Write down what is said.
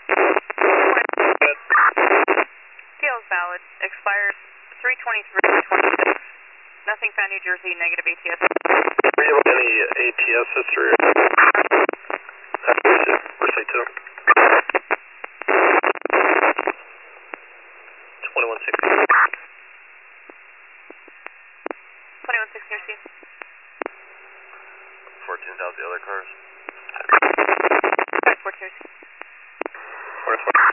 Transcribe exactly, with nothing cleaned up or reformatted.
T L is valid. Expires three twenty-three twenty-six. Nothing found New Jersey, negative A T S. Are you any A T S history? Where's C two? twenty-one sixty. twenty-one six near C. fourteen thousand the other cars. five four two. Where's